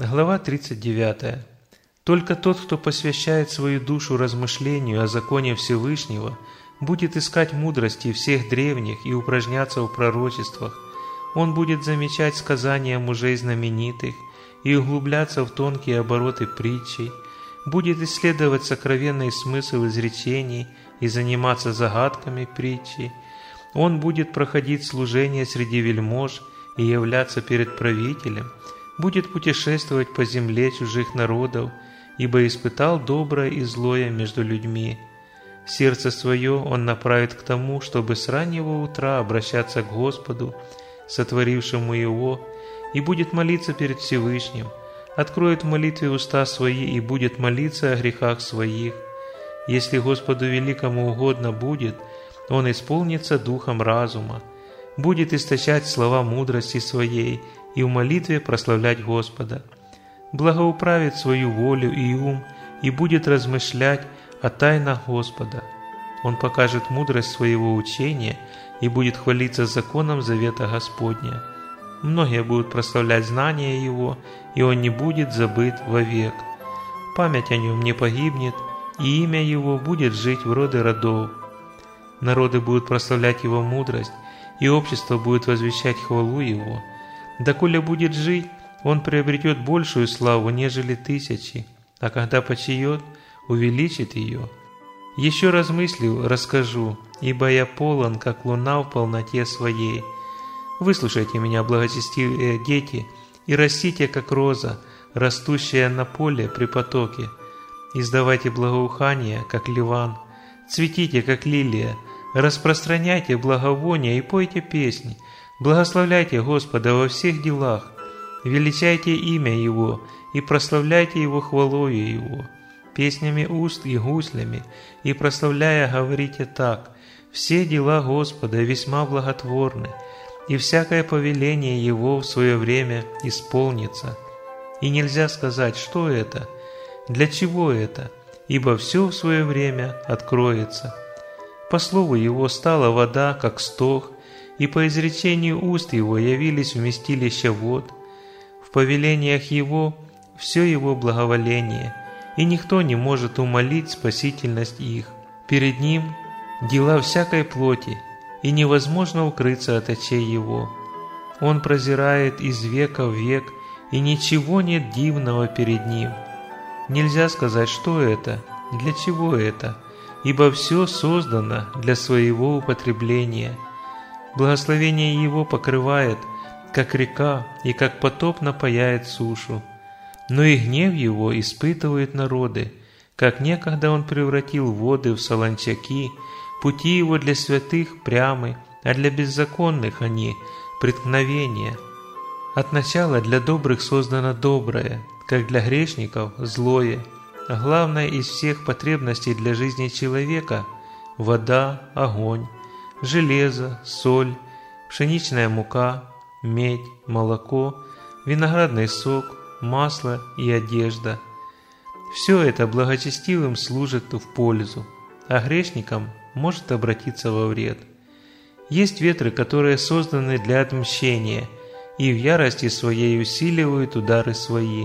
Глава 39. Только тот, кто посвящает свою душу размышлению о законе Всевышнего, будет искать мудрости всех древних и упражняться в пророчествах. Он будет замечать сказания мужей знаменитых и углубляться в тонкие обороты притчей, будет исследовать сокровенный смысл изречений и заниматься загадками притчи. Он будет проходить служение среди вельмож и являться перед правителем, будет путешествовать по земле чужих народов, ибо испытал доброе и злое между людьми. Сердце свое он направит к тому, чтобы с раннего утра обращаться к Господу, сотворившему его, и будет молиться перед Всевышним, откроет в молитве уста свои и будет молиться о грехах своих. Если Господу Великому угодно будет, Он исполнится духом разума, будет источать слова мудрости своей и в молитве прославлять Господа. Благоуправит свою волю и ум и будет размышлять о тайнах Господа. Он покажет мудрость своего учения и будет хвалиться законом завета Господня. Многие будут прославлять знания Его, и Он не будет забыт вовек. Память о Нем не погибнет, и имя Его будет жить в роды родов. Народы будут прославлять Его мудрость, и общество будет возвещать хвалу Его. Доколе будет жить, Он приобретет большую славу, нежели тысячи, а когда почиет, увеличит ее. Еще размыслив, расскажу, ибо я полон, как луна в полноте своей. Выслушайте меня, благочестивые дети, и растите, как роза, растущая на поле при потоке. Издавайте благоухание, как ливан, цветите, как лилия, распространяйте благовония и пойте песни, благословляйте Господа во всех делах, величайте имя Его и прославляйте Его хвалою Его, песнями уст и гуслями, и прославляя говорите так: все дела Господа весьма благотворны, и всякое повеление Его в свое время исполнится. И нельзя сказать, что это, для чего это, ибо все в свое время откроется. По слову Его стала вода, как стог, и по изречению уст Его явились вместилища вод. В повелениях Его все Его благоволение, и никто не может умолить спасительность их. Перед Ним дела всякой плоти, и невозможно укрыться от очей Его. Он прозирает из века в век, и ничего нет дивного перед Ним. Нельзя сказать, что это, для чего это, ибо все создано для своего употребления. Благословение Его покрывает, как река, и как потоп напояет сушу. Но и гнев Его испытывают народы, как некогда Он превратил воды в солончаки, пути Его для святых прямы, а для беззаконных они преткновения. От начала для добрых создано доброе, как для грешников злое. Главное из всех потребностей для жизни человека – вода, огонь, железо, соль, пшеничная мука, медь, молоко, виноградный сок, масло и одежда. Все это благочестивым служит в пользу, а грешникам может обратиться во вред. Есть ветры, которые созданы для отмщения, и в ярости своей усиливают удары свои.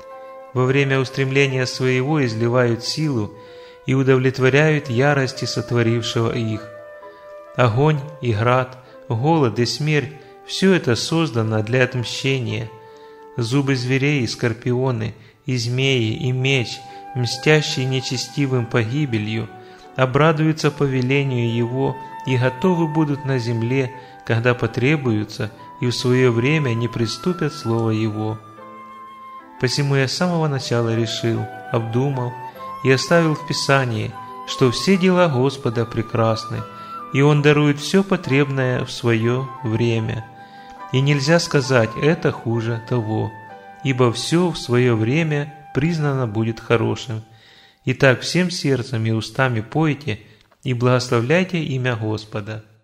Во время устремления своего изливают силу и удовлетворяют ярости сотворившего их. Огонь и град, голод и смерть – все это создано для отмщения. Зубы зверей и скорпионы, и змеи, и меч, мстящий нечестивым погибелью, обрадуются повелению Его и готовы будут на земле, когда потребуются, и в свое время не приступят слово Его. Посему я с самого начала решил, обдумал и оставил в Писании, что все дела Господа прекрасны, и Он дарует все потребное в свое время. И нельзя сказать «это хуже того», ибо все в свое время признано будет хорошим. Итак, всем сердцем и устами пойте и благословляйте имя Господа.